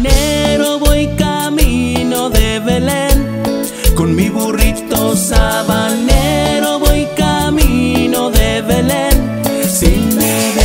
sabanero voy camino de Belén. Con mi burrito sabanero voy camino de Belén. Si me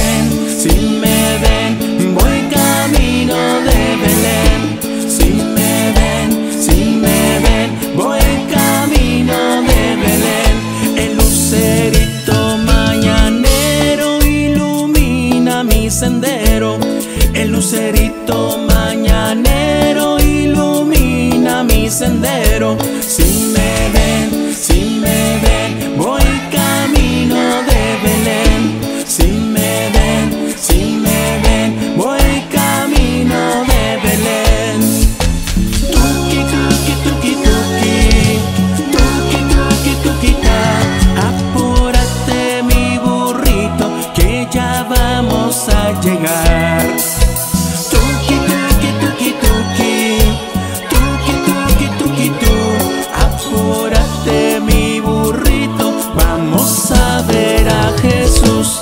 ven, voy camino de Belén. Si me ven, voy camino de Belén. El lucerito mañanero ilumina mi sendero. El lucerito mañanero ilumina mi sendero. Si me ven, voy camino de Belén. Si me ven, voy camino de Belén. Tuki, tuki, tuki, tuki, tuki, tuki, tuki, ta. Apúrate mi burrito que ya vamos a llegar. Tuki, tuki, tuki, tuki, tuki, tuki, tuki, tu. Apúrate mi burrito, vamos a ver a Jesús.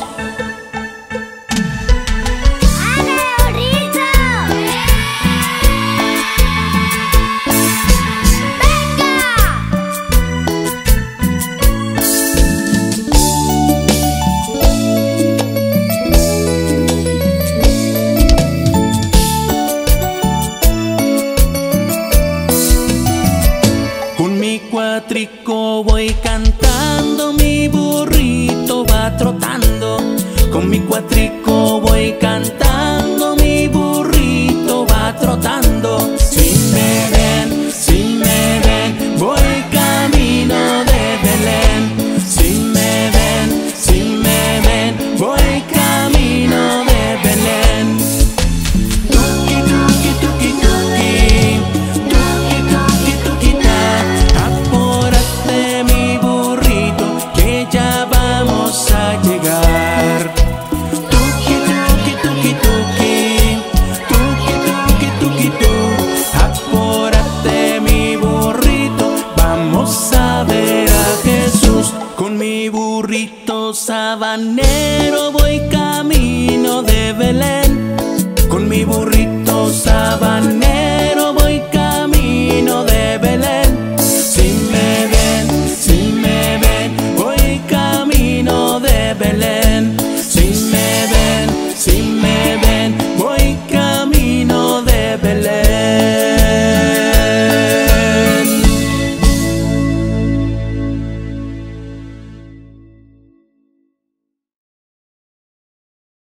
Cuatrico voy cantando, mi burrito va trotando. Con mi cuatrico voy cantando, mi burrito va trotando. Si me ven, voy camino de Belén. Si me ven, voy camino de Belén. Tuki, tuki, tuki, tuki, tuki, tuki, tuki, ta. Apúrate mi burrito que ya vamos a llegar. Tuki, tuki, tuki, tuki, tuki, tuki, tuki, tu. Apúrate mi burrito, vamos a ver a Jesús. Con mi burrito sabanero